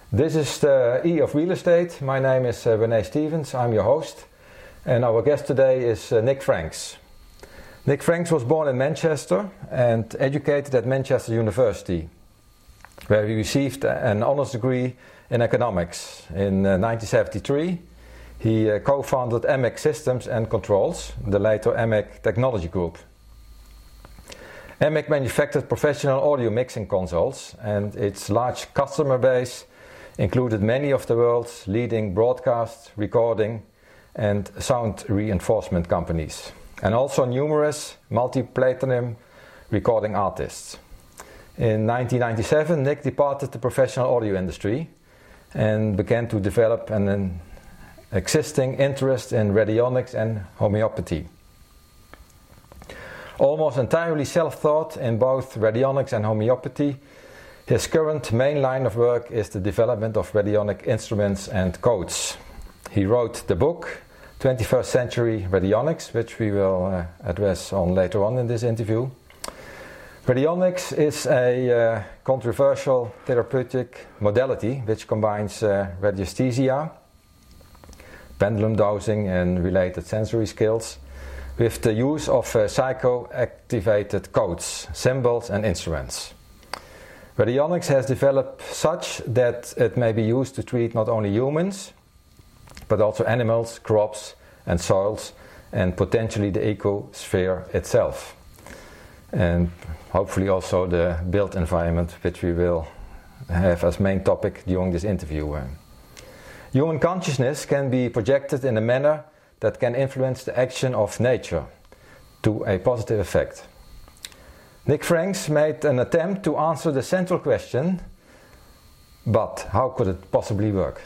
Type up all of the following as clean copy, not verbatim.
This is the E of Real Estate. My name is René Stevens. I'm your host. And our guest today is Nick Franks. Nick Franks was born in Manchester and educated at Manchester University, where he received an honours degree in economics. In 1973, he co-founded EMEC Systems and Controls, the later EMEC Technology Group. EMEC manufactured professional audio mixing consoles, and its large customer base included many of the world's leading broadcast, recording and sound reinforcement companies, and also numerous multi-platinum recording artists. In 1997, Nick departed the professional audio industry and began to develop an existing interest in radionics and homeopathy. Almost entirely self-taught in both radionics and homeopathy, his current main line of work is the development of radionic instruments and codes. He wrote the book 21st Century Radionics, which we will address on later on in this interview. Radionics is a controversial therapeutic modality which combines radiesthesia, pendulum dosing and related sensory skills with the use of psychoactivated codes, symbols and instruments. Radionics has developed such that it may be used to treat not only humans, but also animals, crops and soils, and potentially the ecosphere itself. And hopefully also the built environment, which we will have as main topic during this interview. Human consciousness can be projected in a manner that can influence the action of nature to a positive effect. Nick Franks made an attempt to answer the central question, but how could it possibly work?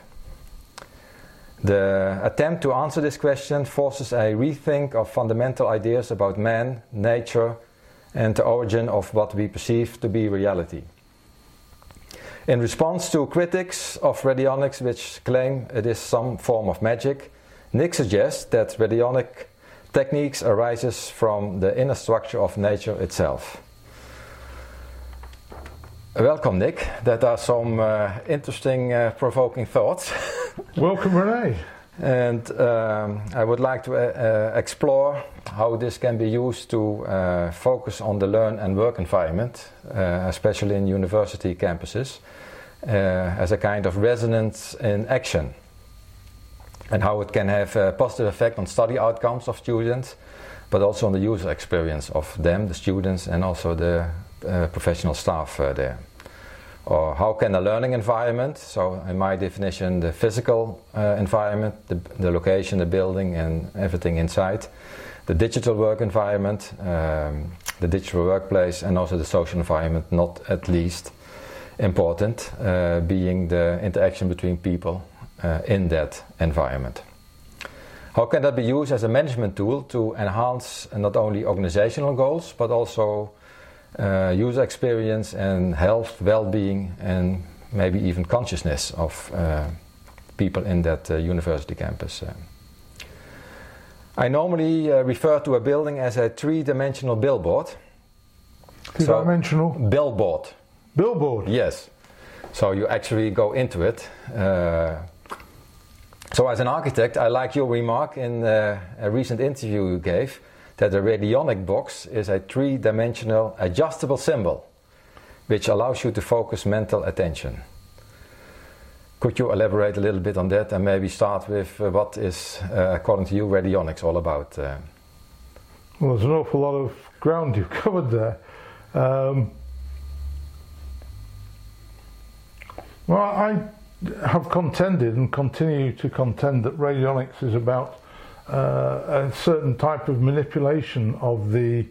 The attempt to answer this question forces a rethink of fundamental ideas about man, nature, and the origin of what we perceive to be reality. In response to critics of radionics which claim it is some form of magic, Nick suggests that radionic techniques arises from the inner structure of nature itself. Welcome, Nick. That are some interesting, provoking thoughts. Welcome, René. And I would like to explore how this can be used to focus on the learn and work environment, especially in university campuses, as a kind of resonance in action, and how it can have a positive effect on study outcomes of students, but also on the user experience of them, the students, and also the professional staff there. Or how can a learning environment, so in my definition the physical environment, the location, the building and everything inside, the digital work environment, the digital workplace, and also the social environment, not at least important, being the interaction between people in that environment. How can that be used as a management tool to enhance not only organizational goals, but also user experience and health, well-being, and maybe even consciousness of people in that university campus. I normally refer to a building as a three-dimensional billboard. Three-dimensional? Billboard. Billboard? Yes. So you actually go into it. So as an architect, I like your remark in a recent interview you gave, that a radionic box is a three-dimensional adjustable symbol which allows you to focus mental attention. Could you elaborate a little bit on that and maybe start with what is, according to you, radionics all about? Well, there's an awful lot of ground you've covered there. Well, I have contended and continue to contend that radionics is about a certain type of manipulation of the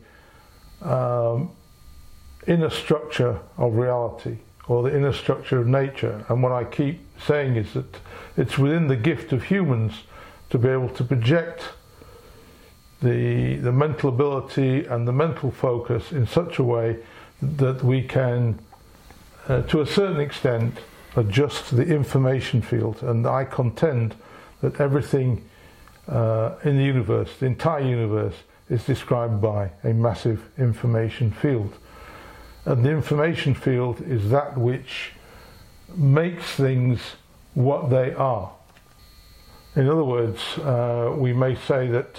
inner structure of reality, or the inner structure of nature. And what I keep saying is that it's within the gift of humans to be able to project the mental ability and the mental focus in such a way that we can, to a certain extent, adjust the information field. And I contend that everything in the universe, the entire universe, is described by a massive information field. And the information field is that which makes things what they are. In other words, we may say that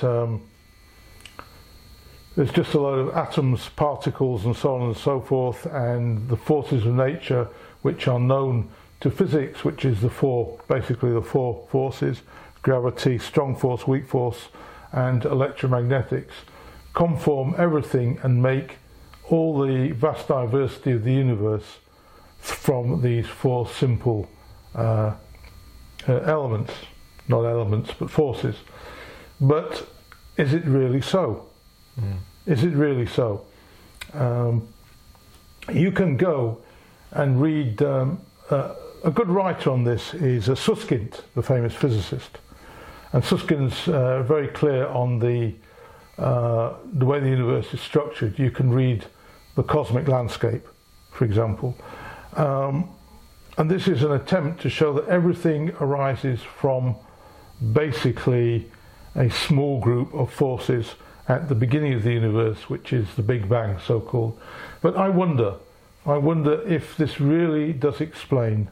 there's just a load of atoms, particles and so on and so forth, and the forces of nature which are known to physics, which is basically the four forces, gravity, strong force, weak force and electromagnetics, conform everything and make all the vast diversity of the universe from these four simple elements, not elements but forces. But is it really so? Is it really so? You can go and read, a good writer on this is Susskind, the famous physicist. And Suskind's very clear on the way the universe is structured. You can read The Cosmic Landscape, for example. And this is an attempt to show that everything arises from basically a small group of forces at the beginning of the universe, which is the Big Bang, so-called. But I wonder if this really does explain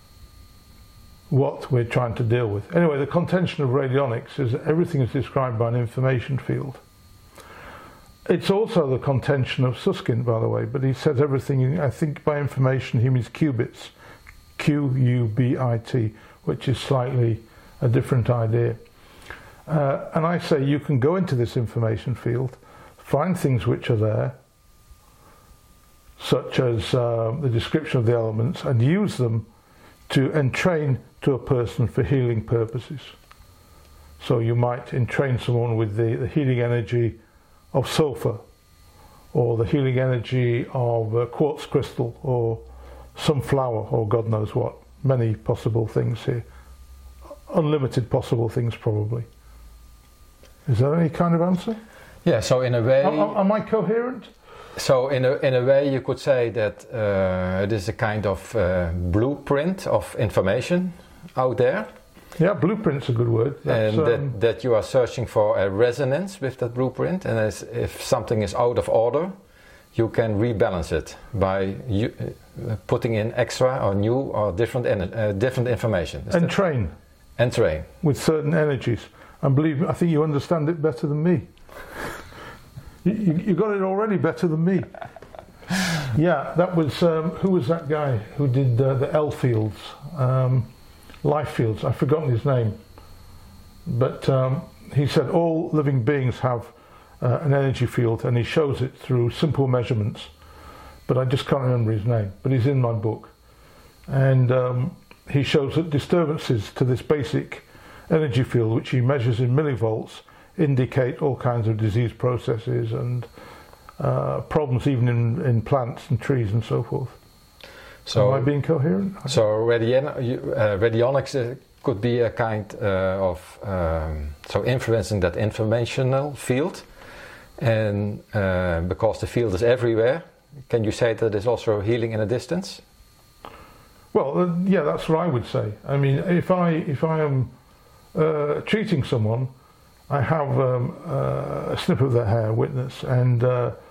what we're trying to deal with. Anyway, the contention of radionics is that everything is described by an information field. It's also the contention of Susskind, by the way, but he says everything, I think by information he means qubits, Q-U-B-I-T, which is slightly a different idea. And I say you can go into this information field, find things which are there, such as the description of the elements, and use them to entrain to a person for healing purposes. So you might entrain someone with the healing energy of sulfur, or the healing energy of a quartz crystal, or some flower, or God knows what. Many possible things here. Unlimited possible things, probably. Is that any kind of answer? Yeah, so in a way... Am I coherent? So in a way you could say that it is a kind of blueprint of information out there. Yeah, blueprint's a good word. And that you are searching for a resonance with that blueprint, and if something is out of order, you can rebalance it by putting in extra or new or different information. And train. And train. With certain energies. And believe me, I think you understand it better than me. You got it already better than me. Yeah, that was, who was that guy who did the L fields? Life fields, I've forgotten his name. But he said all living beings have an energy field, and he shows it through simple measurements. But I just can't remember his name, but he's in my book. And he shows that disturbances to this basic energy field, which he measures in millivolts, indicate all kinds of disease processes and problems even in plants and trees and so forth. So, am I being coherent? So radionics could be a kind of so influencing that informational field, and because the field is everywhere, can you say that it's also healing in a distance? Well, yeah, that's what I would say. I mean, if I am treating someone, I have a snip of their hair, witness, and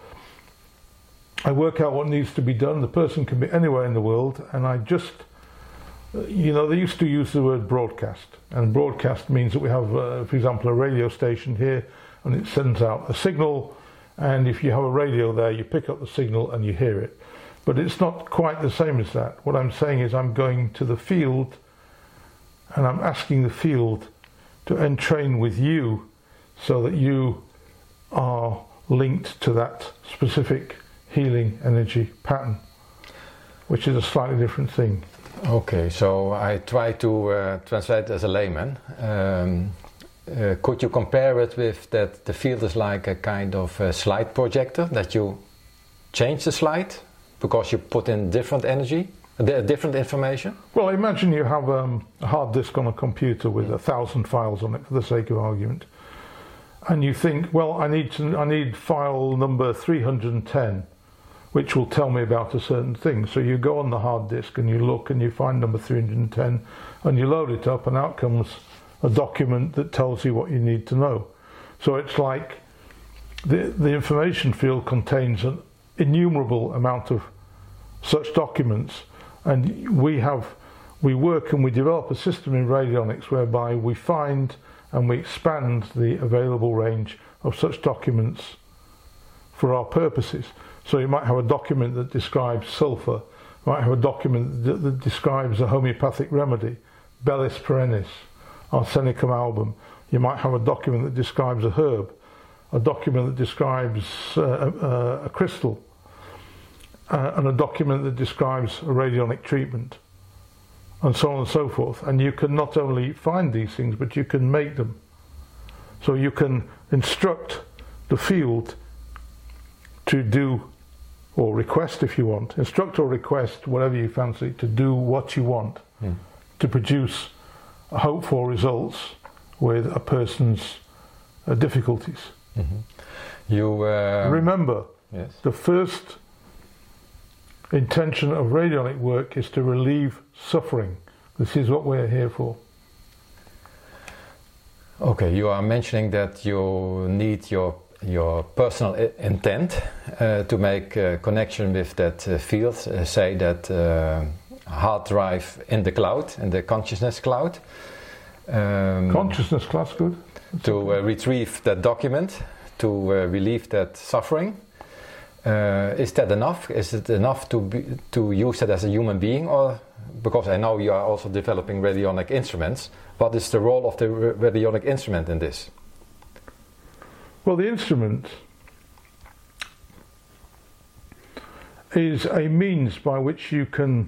I work out what needs to be done. The person can be anywhere in the world, and I just, you know, they used to use the word broadcast, and broadcast means that we have, for example, a radio station here, and it sends out a signal, and if you have a radio there, you pick up the signal and you hear it. But it's not quite the same as that. What I'm saying is I'm going to the field, and I'm asking the field to entrain with you so that you are linked to that specific healing energy pattern, which is a slightly different thing. Okay, so I try to translate as a layman. Could you compare it with that the field is like a kind of a slide projector, that you change the slide because you put in different energy, different information? Well, imagine you have a hard disk on a computer with 1,000 files on it, for the sake of argument, and you think, well, I need file number 310, which will tell me about a certain thing. So you go on the hard disk and you look and you find number 310 and you load it up, and out comes a document that tells you what you need to know. So it's like the information field contains an innumerable amount of such documents, And we work and we develop a system in radionics whereby we find and we expand the available range of such documents for our purposes. So you might have a document that describes sulfur, you might have a document that describes a homeopathic remedy, Bellis perennis, Arsenicum album. You might have a document that describes a herb, a document that describes a crystal, and a document that describes a radionic treatment, and so on and so forth. And you can not only find these things, but you can make them. So you can instruct the field to do, or request if you want, instruct or request, whatever you fancy, to do what you want, to produce hopeful results with a person's difficulties. You remember, yes, the first intention of radionic work is to relieve suffering. This is what we're here for. Okay, you are mentioning that you need your personal intent to make a connection with that field. Say that hard drive in the cloud, in the consciousness cloud. Consciousness cloud's good. To retrieve that document, to relieve that suffering. Is that enough? Is it enough to use that as a human being, or because I know you are also developing radionic instruments? What is the role of the radionic instrument in this? Well, the instrument is a means by which you can.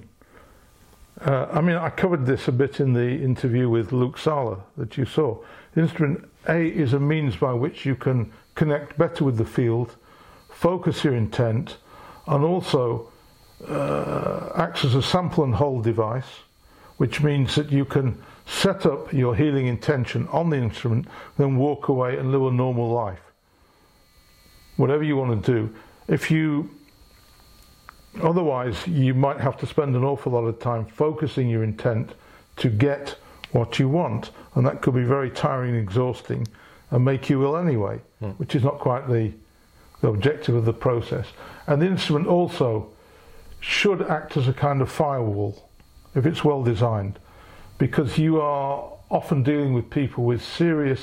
I covered this a bit in the interview with Luke Sala that you saw. The instrument is a means by which you can connect better with the field, focus your intent, and also acts as a sample and hold device, which means that you can set up your healing intention on the instrument, then walk away and live a normal life. Whatever you want to do. Otherwise, you might have to spend an awful lot of time focusing your intent to get what you want, and that could be very tiring and exhausting and make you ill anyway, which is not quite the objective of the process. And the instrument also should act as a kind of firewall if it's well designed, because you are often dealing with people with serious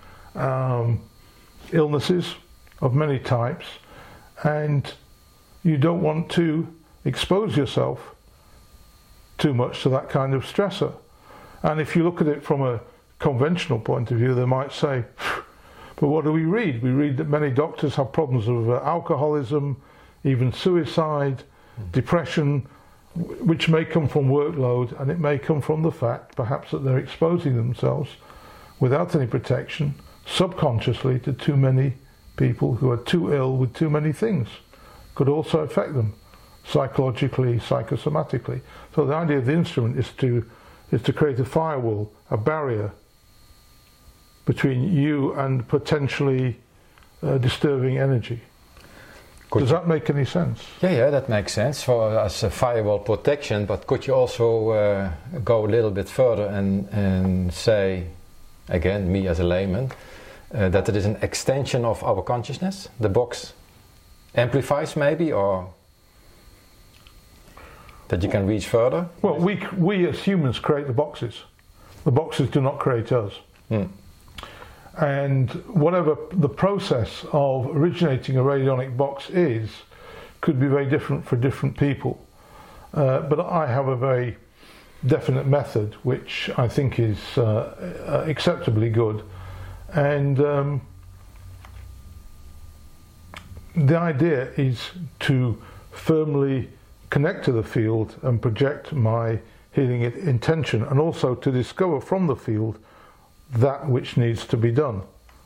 illnesses of many types, and you don't want to expose yourself too much to that kind of stressor. And if you look at it from a conventional point of view, they might say, but what do we read? We read that many doctors have problems of alcoholism, even suicide, depression, which may come from workload, and it may come from the fact perhaps that they're exposing themselves without any protection subconsciously to too many people who are too ill with too many things. Could also affect them psychologically, psychosomatically. So the idea of the instrument is to create a firewall, a barrier between you and potentially disturbing energy. Does that make any sense? Yeah, that makes sense for as a firewall protection. But could you also go a little bit further and say, again, me as a layman, that it is an extension of our consciousness? The box amplifies maybe, or that you can reach further? Well, we as humans create the boxes. The boxes do not create us. And whatever the process of originating a radionic box is, could be very different for different people. But I have a very definite method which I think is acceptably good. And the idea is to firmly connect to the field and project my healing intention, and also to discover from the field that which needs to be done.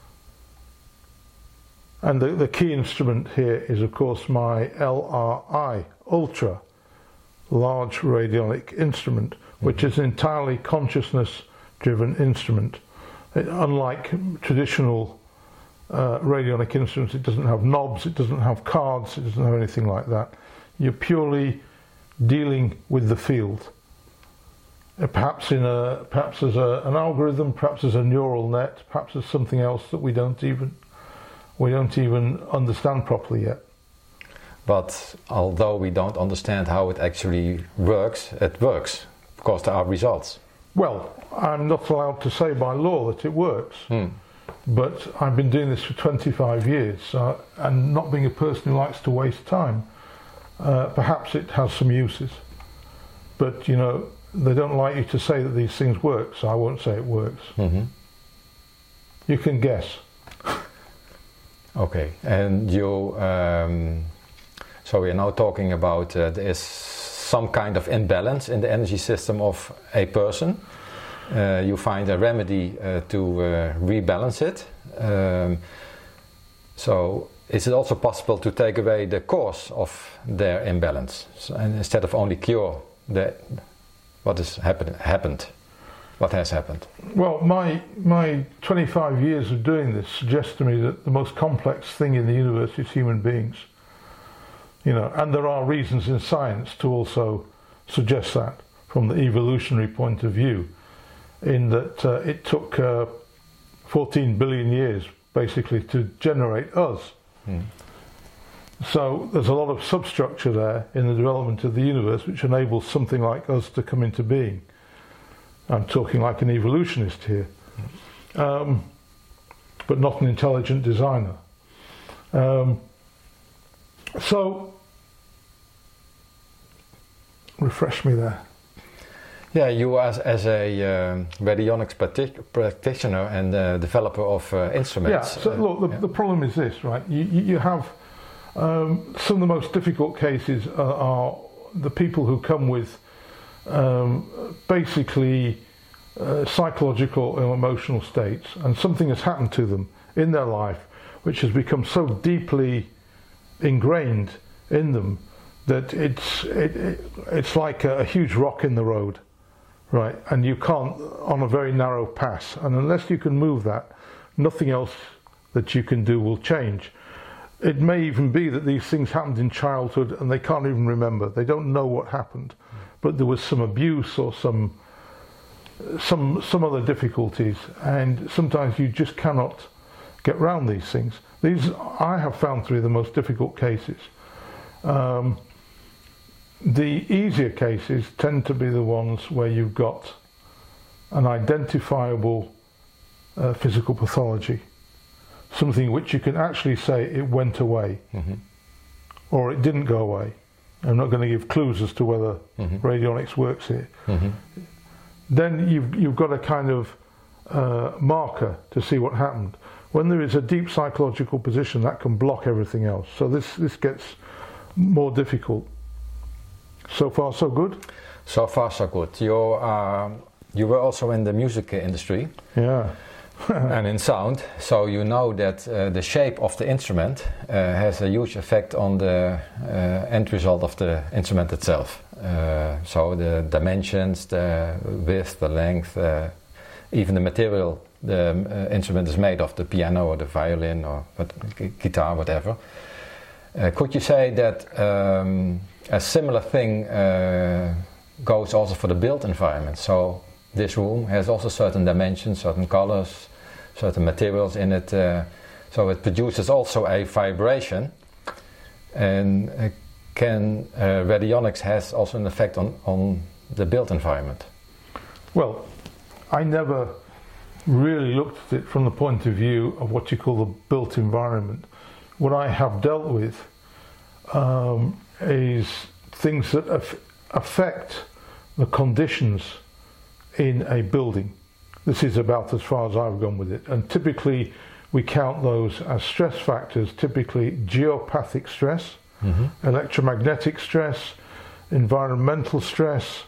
And the key instrument here is, of course, my LRI, Ultra Large Radionic Instrument, which is an entirely consciousness-driven instrument. Unlike traditional radionic instruments, it doesn't have knobs, it doesn't have cards, it doesn't have anything like that. You're purely dealing with the field. Perhaps as an algorithm, perhaps as a neural net, perhaps as something else that we don't even understand properly yet. But although we don't understand how it actually works, it works because there are results. Well, I'm not allowed to say by law that it works, but I've been doing this for 25 years, and not being a person who likes to waste time, perhaps it has some uses. But, you know, they don't like you to say that these things work, so I won't say it works. Mm-hmm. You can guess. Okay, and you, so we are now talking about there is some kind of imbalance in the energy system of a person. You find a remedy to rebalance it. So is it also possible to take away the cause of their imbalance, and instead of only cure what has happened? What has happened? Well, my 25 years of doing this suggests to me that the most complex thing in the universe is human beings. You know, and there are reasons in science to also suggest that from the evolutionary point of view, in that it took 14 billion years basically to generate us. So there's a lot of substructure there in the development of the universe which enables something like us to come into being. I'm talking like an evolutionist here, but not an intelligent designer. So, refresh me there. Yeah, you as a radionics practitioner and developer of instruments. Yeah, so look, the problem is this, right? You have some of the most difficult cases are the people who come with basically psychological or emotional states, and something has happened to them in their life which has become so deeply ingrained in them that it's like a huge rock in the road, right? And you can't, on a very narrow pass, and unless you can move that, nothing else that you can do will change. It may even be that these things happened in childhood and they can't even remember. They don't know what happened, but there was some abuse or some other difficulties, and sometimes you just cannot get round these things. These I have found to be the most difficult cases. The easier cases tend to be the ones where you've got an identifiable physical pathology, something which you can actually say it went away, or it didn't go away. I'm not going to give clues as to whether radionics works here. Then you've got a kind of marker to see what happened. When there is a deep psychological position, that can block everything else. So this gets more difficult. So far, so good? So far, so good. You were also in the music industry. Yeah. And in sound, so you know that the shape of the instrument has a huge effect on the end result of the instrument itself. So the dimensions, the width, the length, even the material the instrument is made of, the piano or the violin or guitar, whatever. Could you say that a similar thing goes also for the built environment? So this room has also certain dimensions, certain colors, certain materials in it, so it produces also a vibration, and radionics has also an effect on the built environment? Well, I never really looked at it from the point of view of what you call the built environment. What I have dealt with is things that affect the conditions in a building. This is about as far as I've gone with it, and typically we count those as stress factors, typically geopathic stress, electromagnetic stress, environmental stress,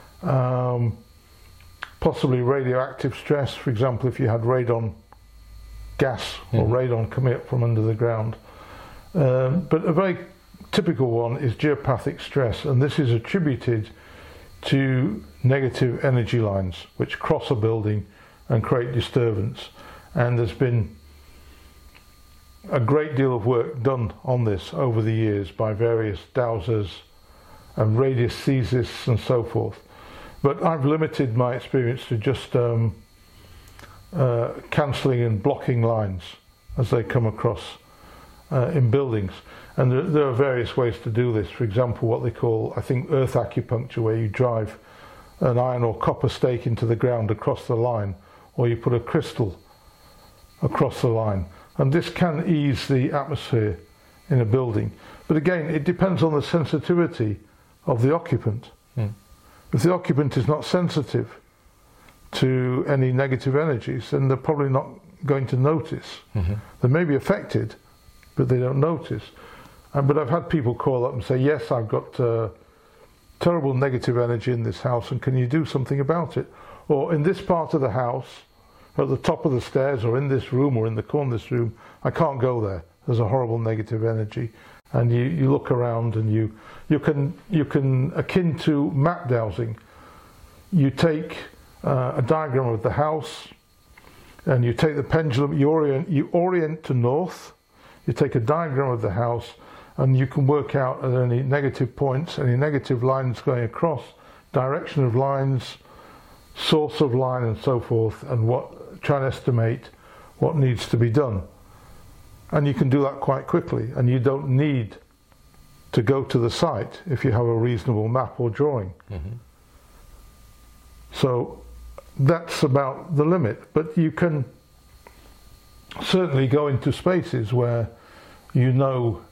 possibly radioactive stress. For example, if you had radon gas or radon coming up from under the ground. But a very typical one is geopathic stress, and this is attributed to negative energy lines which cross a building and create disturbance. And there's been a great deal of work done on this over the years by various dowsers and radiesthesists and so forth. But I've limited my experience to just cancelling and blocking lines as they come across in buildings. And there are various ways to do this. For example, what they call, I think, earth acupuncture, where you drive an iron or copper stake into the ground across the line, or you put a crystal across the line. And this can ease the atmosphere in a building. But again, it depends on the sensitivity of the occupant. If the occupant is not sensitive to any negative energies, then they're probably not going to notice. They may be affected, but they don't notice. But I've had people call up and say, yes, I've got terrible negative energy in this house, and can you do something about it? Or in this part of the house, at the top of the stairs, or in this room, or in the corner of this room, I can't go there. There's a horrible negative energy. And you look around, and you can akin to map dowsing. You take a diagram of the house, and you take the pendulum, you orient to north, you take a diagram of the house, and you can work out at any negative points, any negative lines going across, direction of lines, source of line, and so forth, and try and estimate what needs to be done. And you can do that quite quickly, and you don't need to go to the site if you have a reasonable map or drawing. So that's about the limit. But you can certainly go into spaces where you know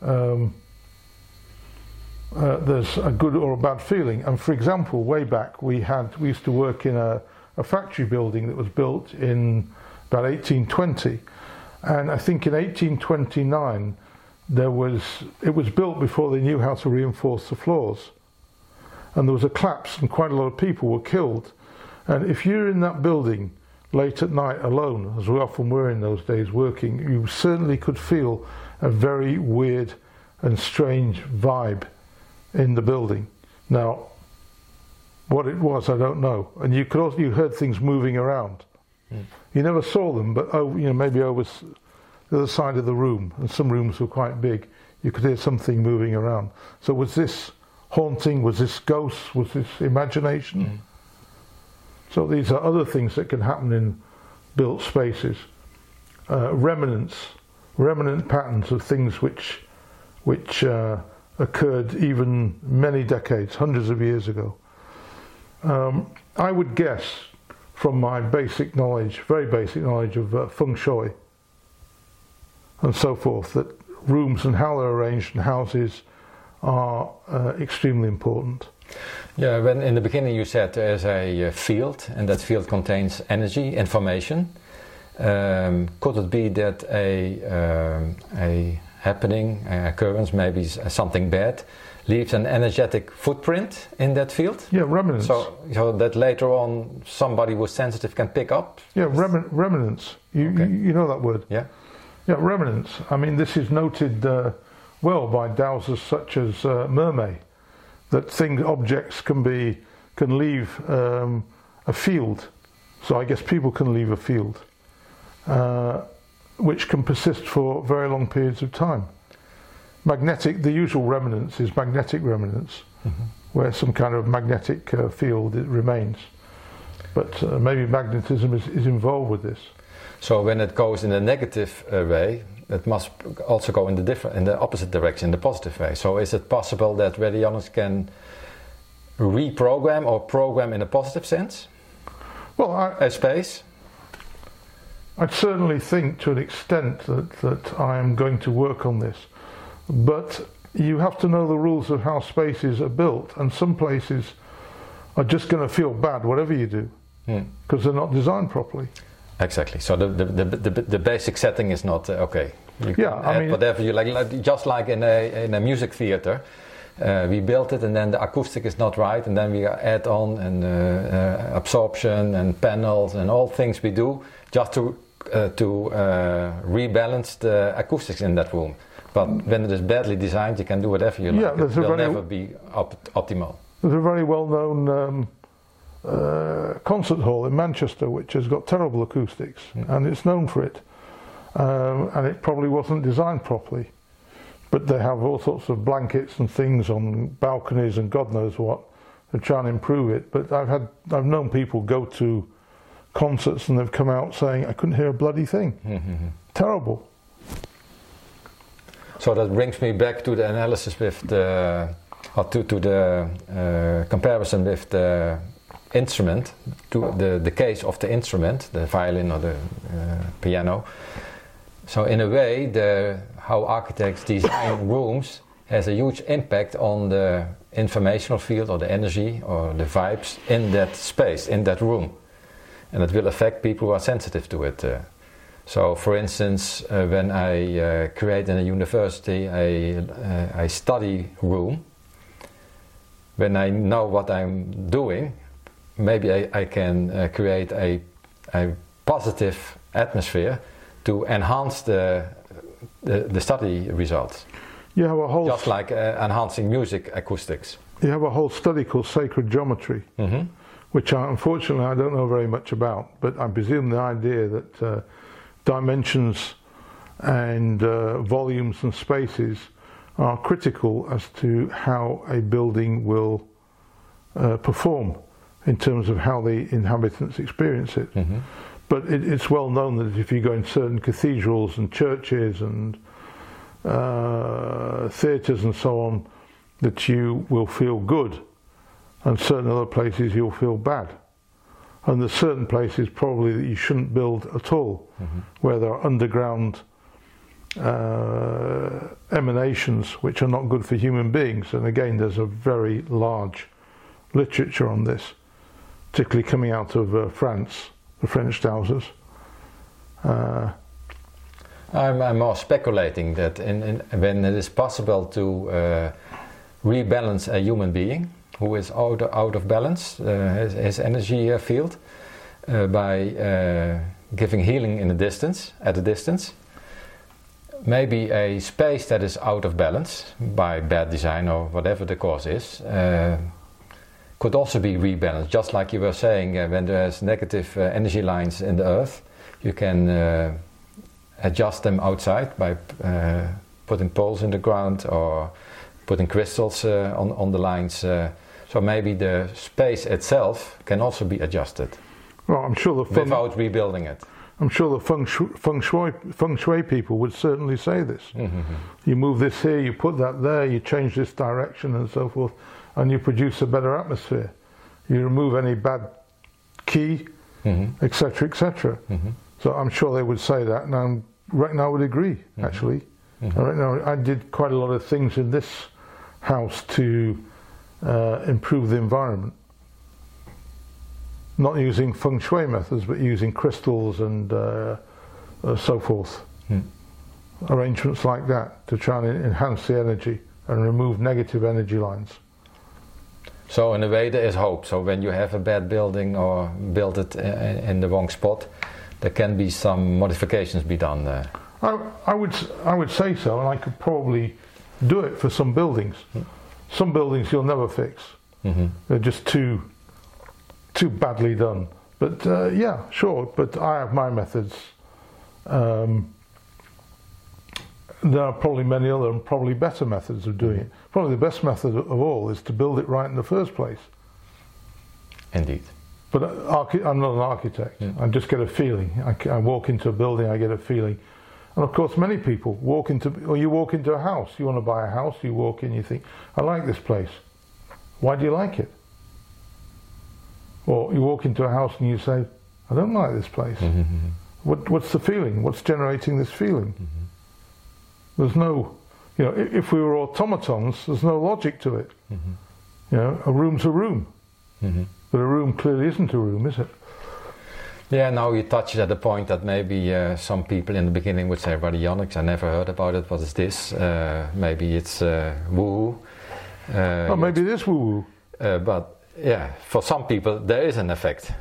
there's a good or a bad feeling. And for example, way back we used to work in a factory building that was built in about 1820. And I think in 1829 it was built before they knew how to reinforce the floors, and there was a collapse and quite a lot of people were killed. And if you're in that building late at night alone, as we often were in those days working, you certainly could feel a very weird and strange vibe in the building. Now, what it was, I don't know. And you heard things moving around. You never saw them, but maybe over the other side of the room, and some rooms were quite big, you could hear something moving around. So was this haunting? Was this ghosts? Was this imagination? So these are other things that can happen in built spaces. Remnant patterns of things which occurred even many decades, hundreds of years ago. I would guess, from my basic knowledge, very basic knowledge of feng shui and so forth, that rooms and how they're arranged in houses are extremely important. Yeah, when in the beginning you said there's a field, and that field contains energy, information. Could it be that a happening, an occurrence, maybe something bad, leaves an energetic footprint in that field? Yeah, remnants. So that later on somebody who's sensitive can pick up? Yeah, remnants. You know that word? Yeah. Yeah, remnants. I mean, this is noted well by dowsers such as Mermet, that objects can leave a field. So I guess people can leave a field, which can persist for very long periods of time. The usual remnants is magnetic remnants, where some kind of magnetic field it remains. But maybe magnetism is involved with this. So when it goes in a negative way, it must also go in the opposite direction, in the positive way. So is it possible that radionics can reprogram or program in a positive sense? Well, a space? I'd certainly think to an extent that I am going to work on this. But you have to know the rules of how spaces are built, and some places are just going to feel bad whatever you do, because they're not designed properly. Exactly. So the basic setting is not okay. You can add whatever you like, just like in a music theater. We built it, and then the acoustic is not right, and then we add on and absorption and panels and all things we do just to rebalance the acoustics in that room. But when it is badly designed, you can do whatever you like. It will never be optimal. There's a very well-known concert hall in Manchester which has got terrible acoustics, and it's known for it. And it probably wasn't designed properly. But they have all sorts of blankets and things on balconies and God knows what to try and improve it. But I've known people go to concerts and they've come out saying, I couldn't hear a bloody thing. Terrible. So that brings me back to the analysis with the, or to the comparison with the instrument, to the case of the instrument, the violin or the piano. So in a way, how architects design rooms has a huge impact on the informational field or the energy or the vibes in that space, in that room. And it will affect people who are sensitive to it. So for instance, when I create in a university a study room, when I know what I'm doing, maybe I can create a positive atmosphere to enhance the study results. You have a whole just like enhancing music acoustics. You have a whole study called sacred geometry, which unfortunately I don't know very much about, but I presume the idea that dimensions and volumes and spaces are critical as to how a building will perform in terms of how the inhabitants experience it. But it's well known that if you go in certain cathedrals and churches and theatres and so on, that you will feel good, and certain other places you'll feel bad. And there's certain places probably that you shouldn't build at all, where there are underground emanations which are not good for human beings. And again, there's a very large literature on this, particularly coming out of France, the French Dowsers. I'm more speculating that when it is possible to rebalance a human being who is out of balance, his energy field, by giving healing at a distance, maybe a space that is out of balance by bad design or whatever the cause is, could also be rebalanced. Just like you were saying, when there's negative energy lines in the earth, you can adjust them outside by putting poles in the ground or putting crystals on the lines. So maybe the space itself can also be adjusted. Well, I'm sure without rebuilding it. I'm sure the feng shui people would certainly say this. You move this here, you put that there, you change this direction and so forth, and you produce a better atmosphere. You remove any bad key, etc., etc. So I'm sure they would say that, and I reckon I would agree, actually. I reckon I did quite a lot of things in this house to improve the environment. Not using feng shui methods, but using crystals and so forth. Arrangements like that to try and enhance the energy and remove negative energy lines. So in a way there is hope. So when you have a bad building or build it in the wrong spot, there can be some modifications be done there. I would say so, and I could probably do it for some buildings. Some buildings you'll never fix. They're just too badly done. But yeah, sure. But I have my methods. There are probably many other and probably better methods of doing it. Probably the best method of all is to build it right in the first place. Indeed. But I'm not an architect. I just get a feeling. I walk into a building, I get a feeling. And of course, many people you walk into a house. You want to buy a house, you walk in, you think, I like this place. Why do you like it? Or you walk into a house and you say, I don't like this place. What's the feeling? What's generating this feeling? There's no, if we were automatons, there's no logic to it. A room's a room. But a room clearly isn't a room, is it? Yeah, now you touched at the point that maybe some people in the beginning would say, radionics, I never heard about it, what is this? Maybe it's woo-woo. Maybe it is woo-woo. But yeah, for some people there is an effect.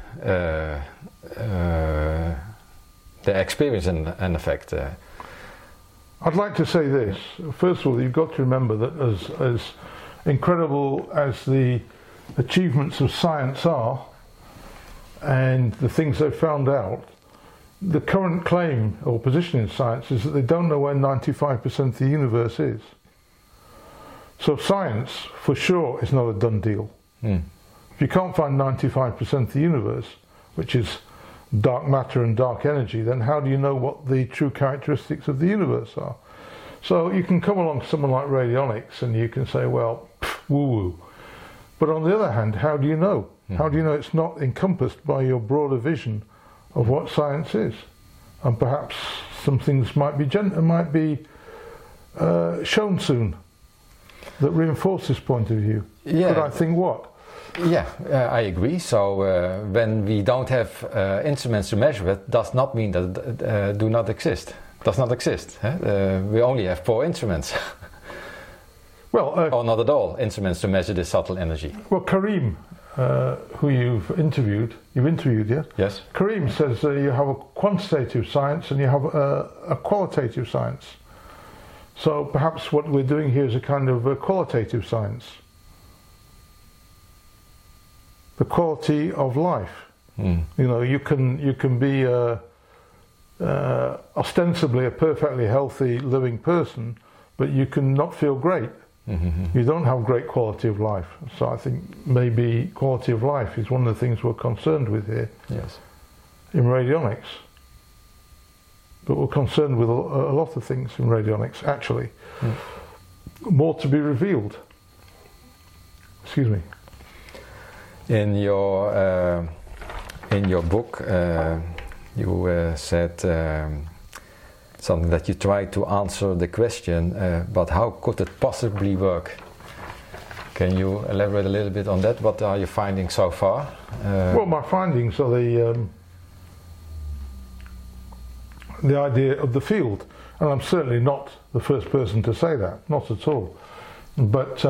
They experience an effect. I'd like to say this. First of all, you've got to remember that as incredible as the achievements of science are, and the things they've found out, the current claim or position in science is that they don't know where 95% of the universe is. So science, for sure, is not a done deal. If you can't find 95% of the universe, which is dark matter and dark energy, then how do you know what the true characteristics of the universe are? So you can come along to someone like radionics and you can say, well, woo-woo. But on the other hand, how do you know? How do you know it's not encompassed by your broader vision of what science is? And perhaps some things might be shown soon that reinforce this point of view. Yeah. But I think what? Yeah, I agree. So when we don't have instruments to measure it, does not mean that it does not exist. We only have 4 instruments. Well, or not at all instruments to measure this subtle energy. Well, Karim, who you've interviewed, yeah? Yes. Karim says you have a quantitative science and you have a qualitative science. So perhaps what we're doing here is a kind of a qualitative science. The quality of life. You know, you can be ostensibly a perfectly healthy living person, but you can not feel great. You don't have great quality of life. So I think maybe quality of life is one of the things we're concerned with here. Yes. In radionics. But we're concerned with a lot of things in radionics, actually. More to be revealed. Excuse me. In your book, you said something that you tried to answer the question, but how could it possibly work? Can you elaborate a little bit on that? What are your findings so far? Well, my findings are the idea of the field, and I'm certainly not the first person to say that, not at all. But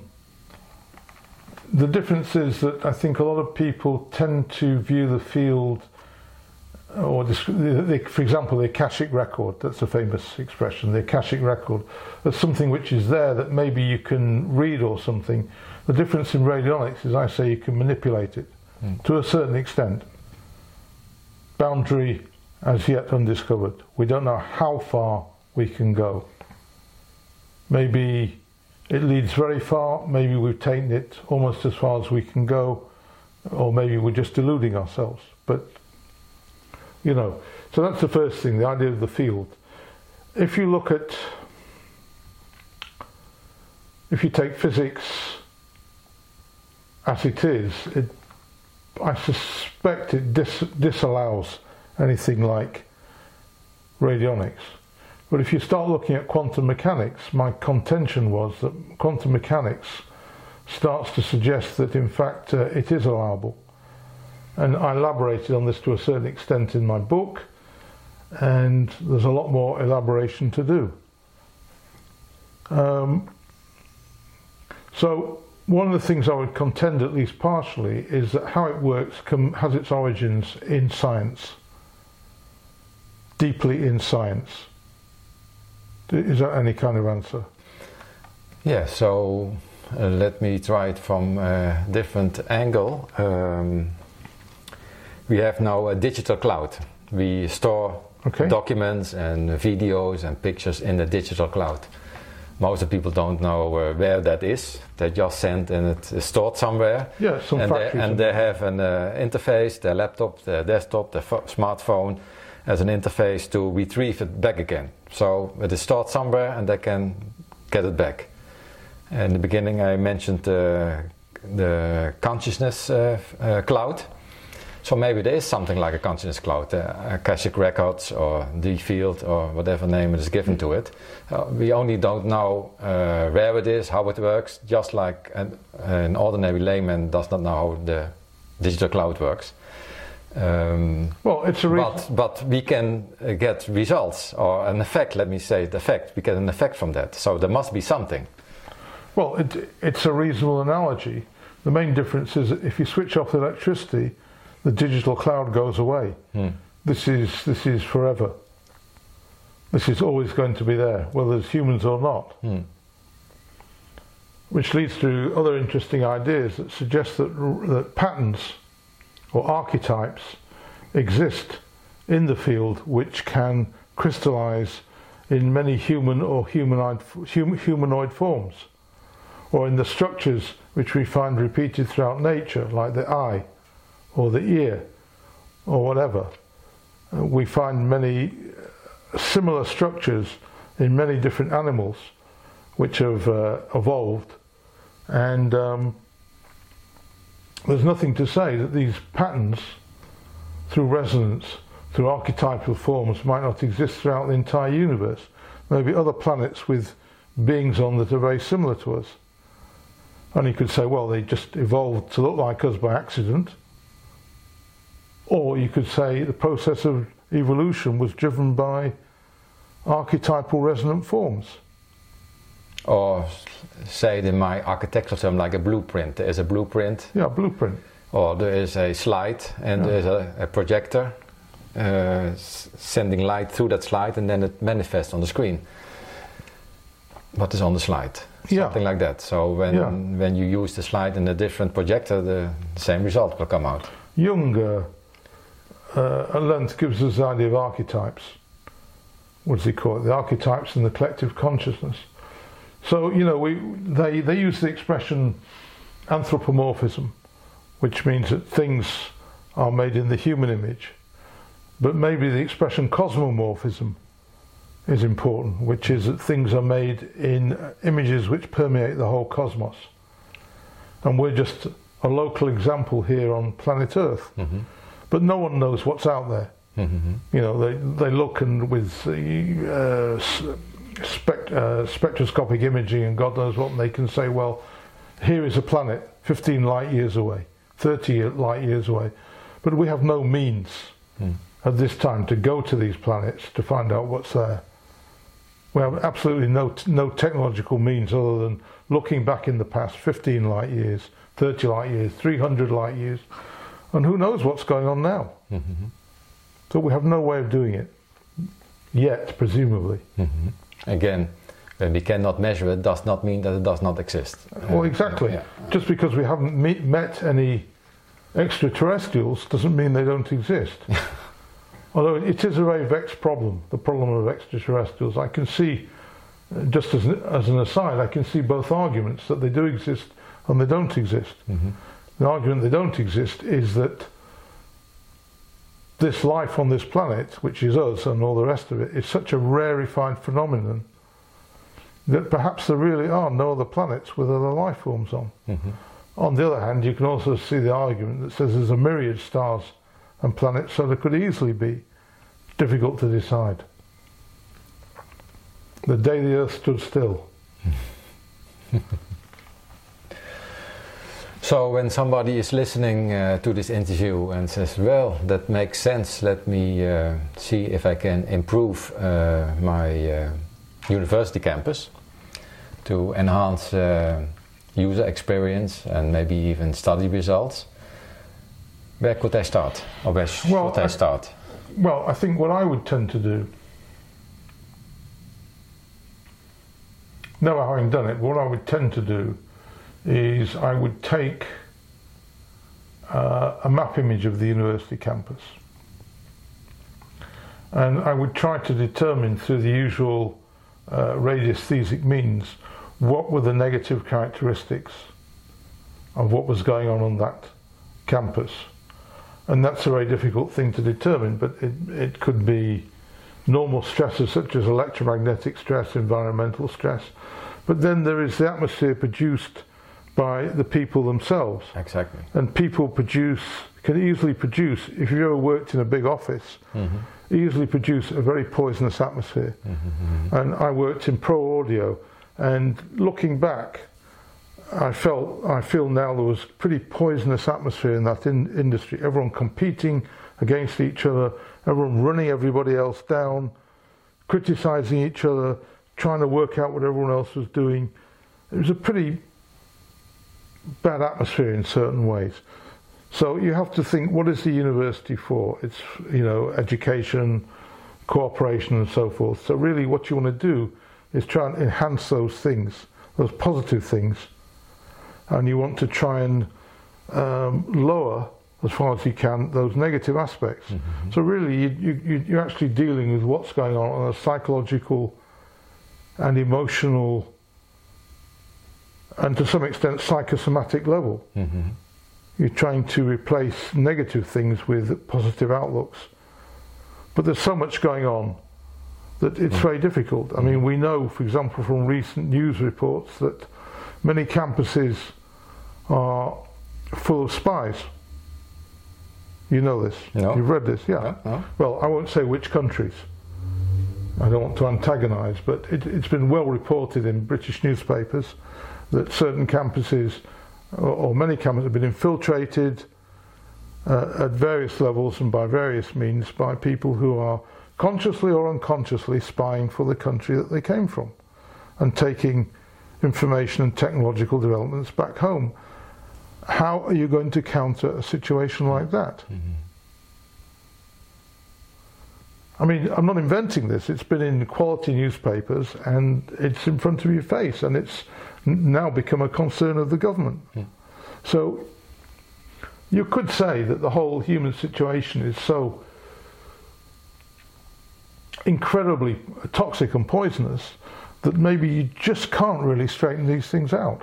the difference is that I think a lot of people tend to view the field, or for example, the Akashic record, that's a famous expression, the Akashic record, as something which is there that maybe you can read or something. The difference in radionics is, I say, you can manipulate it to a certain extent. Boundary as yet undiscovered. We don't know how far we can go. Maybe it leads very far, maybe we've taken it almost as far as we can go, or maybe we're just deluding ourselves. But, you know, so that's the first thing, the idea of the field. If you look at, if you take physics as it is, I suspect it disallows anything like radionics. But if you start looking at quantum mechanics, my contention was that quantum mechanics starts to suggest that in fact it is allowable. And I elaborated on this to a certain extent in my book, and there's a lot more elaboration to do. So one of the things I would contend, at least partially, is that how it works has its origins in science. Deeply in science. Is that any kind of answer? Yeah, so let me try it from a different angle. We have now a digital cloud. We store documents and videos and pictures in the digital cloud. Most of the people don't know where that is. They just send and it is stored somewhere. Yeah, and they have an interface, their laptop, their desktop, their smartphone, as an interface to retrieve it back again. So it is stored somewhere and they can get it back. In the beginning I mentioned the consciousness cloud. So maybe there is something like a consciousness cloud, Akashic records or the field or whatever name it is given to it. We only don't know where it is, how it works, just like an ordinary layman does not know how the digital cloud works. Well, it's a but we can get results or an effect. Let me say the effect. We get an effect from that. So there must be something. Well, it's a reasonable analogy. The main difference is that if you switch off the electricity, the digital cloud goes away. This is forever. This is always going to be there, whether it's humans or not. Which leads to other interesting ideas that suggest that patterns or archetypes exist in the field which can crystallize in many human or humanoid forms, or in the structures which we find repeated throughout nature, like the eye or the ear or whatever. We find many similar structures in many different animals which have evolved, and there's nothing to say that these patterns, through resonance, through archetypal forms, might not exist throughout the entire universe. Maybe other planets with beings on that are very similar to us. And you could say, well, they just evolved to look like us by accident. Or you could say the process of evolution was driven by archetypal resonant forms. Or say it in my architectural term, like a blueprint. There is a blueprint. Yeah, blueprint. Or there is a slide, and there is a projector sending light through that slide, and then it manifests on the screen. What is on the slide? Something like that. So when you use the slide in a different projector, the same result will come out. Jung at length gives us the idea of archetypes. What does he call it? The archetypes in the collective consciousness. So, you know, they use the expression anthropomorphism, which means that things are made in the human image. But maybe the expression cosmomorphism is important, which is that things are made in images which permeate the whole cosmos. And we're just a local example here on planet Earth. Mm-hmm. But no one knows what's out there. Mm-hmm. You know, they look and with spectroscopic imaging and God knows what, and they can say, well, here is a planet 15 light years away, 30 light years away. But we have no means at this time to go to these planets to find out what's there. We have absolutely no technological means other than looking back in the past 15 light years, 30 light years, 300 light years, and who knows what's going on now. Mm-hmm. So we have no way of doing it yet, presumably. Mm-hmm. Again, when we cannot measure it, does not mean that it does not exist. Well, exactly. Yeah. Just because we haven't met any extraterrestrials doesn't mean they don't exist. Although it is a very vexed problem, the problem of extraterrestrials. I can see, just as an aside, I can see both arguments, that they do exist and they don't exist. Mm-hmm. The argument they don't exist is that this life on this planet, which is us and all the rest of it, is such a rarefied phenomenon that perhaps there really are no other planets with other life forms on. Mm-hmm. On the other hand, you can also see the argument that says there's a myriad stars and planets, so there could easily be. Difficult to decide. The day the Earth stood still. So when somebody is listening to this interview and says, well, that makes sense, let me see if I can improve my university campus to enhance user experience and maybe even study results, where could I start? Or where should I start? Well, I think what I would tend to do, never having done it, what I would tend to do is I would take a map image of the university campus, and I would try to determine through the usual radiesthesic means what were the negative characteristics of what was going on that campus. And that's a very difficult thing to determine, but it could be normal stresses such as electromagnetic stress, environmental stress, but then there is the atmosphere produced by the people themselves. Exactly. And people can easily produce, if you've ever worked in a big office, easily produce a very poisonous atmosphere. Mm-hmm. And I worked in pro audio, and looking back, I feel now there was pretty poisonous atmosphere in that industry. Everyone competing against each other, everyone running everybody else down, criticizing each other, trying to work out what everyone else was doing. It was a pretty bad atmosphere in certain ways. So you have to think, what is the university for? It's, education, cooperation and so forth. So really what you want to do is try and enhance those things, those positive things, and you want to try and lower, as far as you can, those negative aspects. Mm-hmm. So really you're actually dealing with what's going on a psychological and emotional and to some extent psychosomatic level. Mm-hmm. You're trying to replace negative things with positive outlooks. But there's so much going on that it's very difficult. I mean, we know, for example, from recent news reports that many campuses are full of spies. You know this? No. You've read this? Yeah. No. Well, I won't say which countries. I don't want to antagonise, but it's been well reported in British newspapers that certain campuses, or many campuses, have been infiltrated at various levels and by various means by people who are consciously or unconsciously spying for the country that they came from and taking information and technological developments back home. How are you going to counter a situation like that? I mean, I'm not inventing this. It's been in quality newspapers and it's in front of your face, and it's now become a concern of the government. So you could say that the whole human situation is so incredibly toxic and poisonous that maybe you just can't really straighten these things out.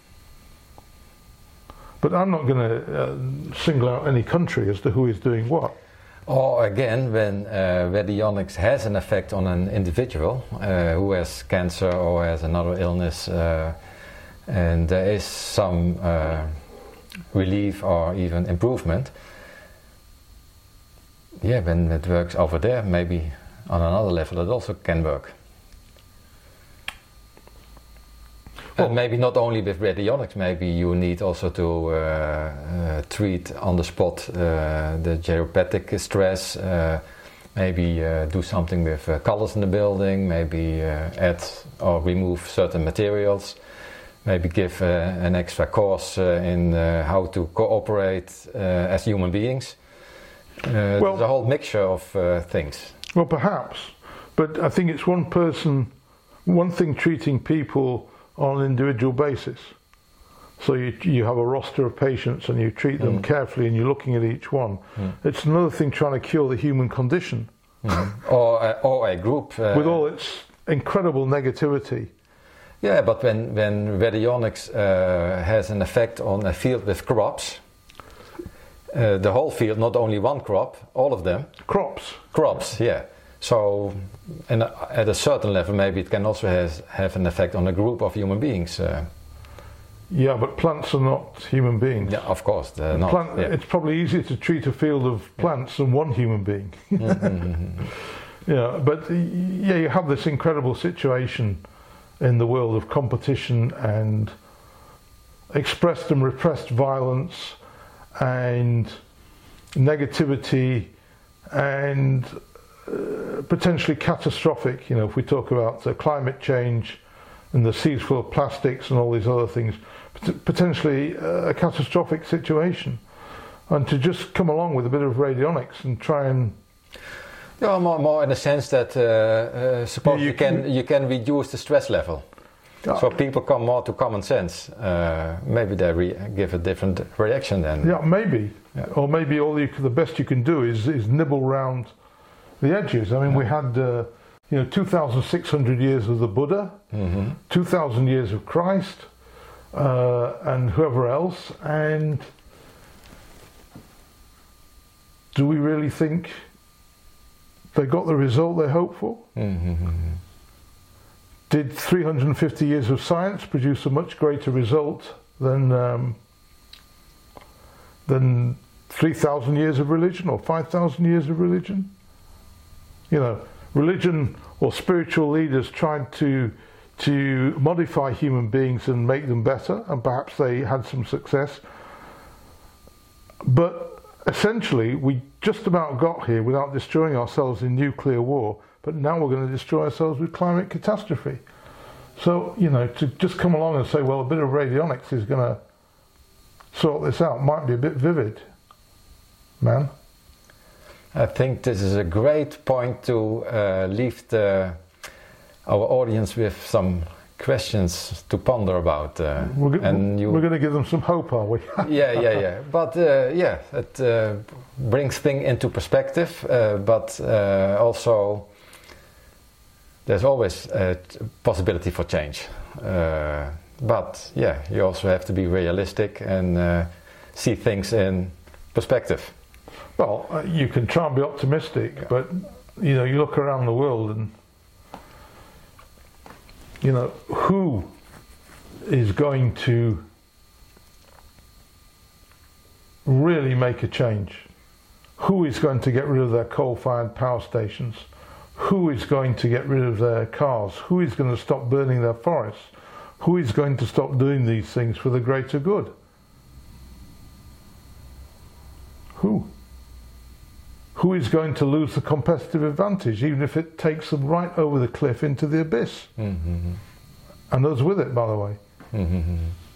But I'm not going to single out any country as to who is doing what. Or again, when radionics has an effect on an individual who has cancer or has another illness, and there is some relief or even improvement, yeah, when it works over there, maybe on another level it also can work. And maybe not only with radionics, maybe you need also to treat on the spot the geopathic stress, maybe do something with colors in the building, maybe add or remove certain materials, maybe give an extra course in how to cooperate as human beings. Well, the whole mixture of things. Well, perhaps, but I think it's one thing treating people on an individual basis. So you have a roster of patients and you treat them carefully and you're looking at each one. It's another thing trying to cure the human condition. Or a group. With all its incredible negativity. Yeah, but when radionics has an effect on a field with crops, the whole field, not only one crop, all of them. Crops, yeah. So, at a certain level, maybe it can also have an effect on a group of human beings. Yeah, but plants are not human beings. Yeah, of course, they're not. Yeah. It's probably easier to treat a field of plants than one human being. Yeah, but yeah, you have this incredible situation in the world of competition and expressed and repressed violence and negativity and potentially catastrophic, if we talk about climate change and the seas full of plastics and all these other things, potentially a catastrophic situation. And to just come along with a bit of radionics and try and... Yeah, more in the sense that suppose you can reduce the stress level. So people come more to common sense. Maybe they give a different reaction then. Yeah, maybe. Yeah. Or maybe the best you can do is nibble round the edges. I mean, we had 2,600 years of the Buddha, 2,000 years of Christ, and whoever else. And do we really think they got the result they hoped for? Did 350 years of science produce a much greater result than 3,000 years of religion or 5,000 years of religion? Religion or spiritual leaders tried to modify human beings and make them better, and perhaps they had some success. But essentially, we just about got here without destroying ourselves in nuclear war, but now we're going to destroy ourselves with climate catastrophe. So, to just come along and say, well, a bit of radionics is going to sort this out might be a bit vivid, man. I think this is a great point to leave our audience with some questions to ponder about. We're going to give them some hope, are we? Yeah. But it brings things into perspective, but also there's always a possibility for change. But you also have to be realistic and see things in perspective. Well, you can try and be optimistic, but you look around the world and you know, who is going to really make a change? Who is going to get rid of their coal-fired power stations? Who is going to get rid of their cars? Who is going to stop burning their forests? Who is going to stop doing these things for the greater good? Who? Who is going to lose the competitive advantage, even if it takes them right over the cliff into the abyss? Mm-hmm. And those with it, by the way. Mm-hmm.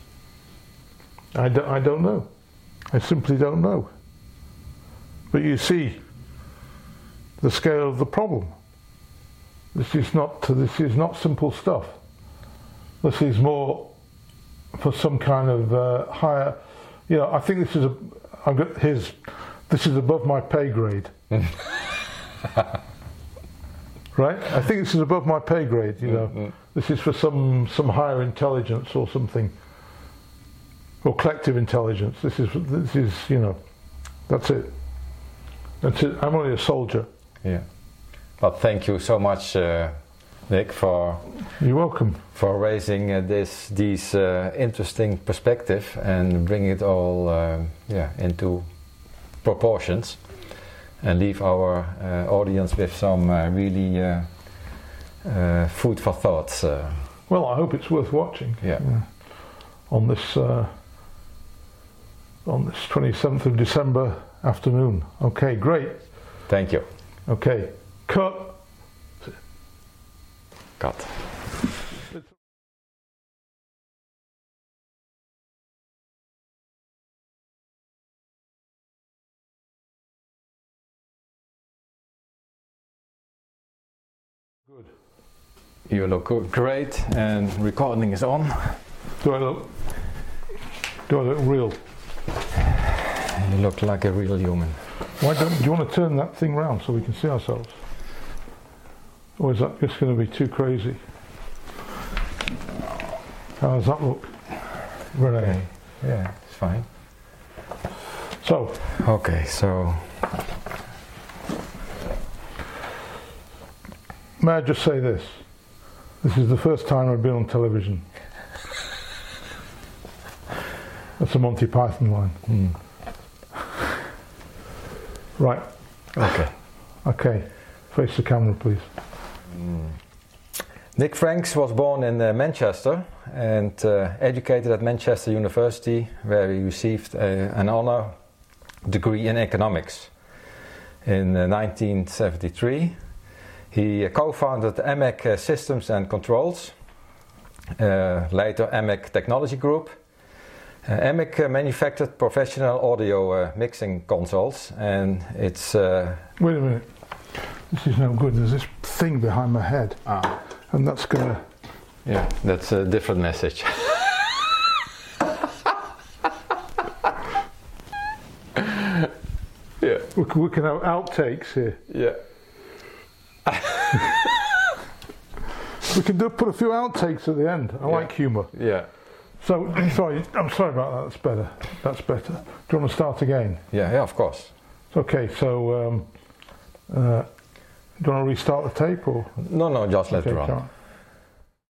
I don't know. I simply don't know. But you see the scale of the problem. This is not simple stuff. This is more for some kind of higher. You know, I think this is above my pay grade. Right? I think this is above my pay grade. You know, Mm-hmm. This is for some higher intelligence or something, or collective intelligence. This is you know, that's it. That's it. I'm only a soldier. Yeah. Well, thank you so much, Nick, for You're welcome. for raising these interesting perspective and bringing it all into proportions, and leave our audience with some really food for thoughts. Well, I hope it's worth watching. Yeah. On this 27th of December afternoon. Okay, great. Thank you. Okay, cut. Cut. Good. You look great, and recording is on. Do I look real? You look like a real human. Do you want to turn that thing round so we can see ourselves? Or is that just going to be too crazy? How does that look? Renee? Okay. Yeah, it's fine. So, Okay, so may I just say this? This is the first time I've been on television. That's a Monty Python line. Right. okay. Okay. Face the camera, please. Nick Franks was born in Manchester and educated at Manchester University, where he received an honor degree in economics. In 1973, he co-founded AMEC Systems and Controls, later AMEC Technology Group. AMEC manufactured professional audio mixing consoles, and it's... Wait a minute. This is no good. There's this thing behind my head. And that's going to... Yeah, that's a different message. Yeah. We can have outtakes here. Yeah. We can put a few outtakes at the end. I like humour. Yeah. So, I'm sorry about that. That's better. That's better. Do you want to start again? Yeah, of course. Okay, so... do you want to restart the tape or? No, just let it Okay, run. come on.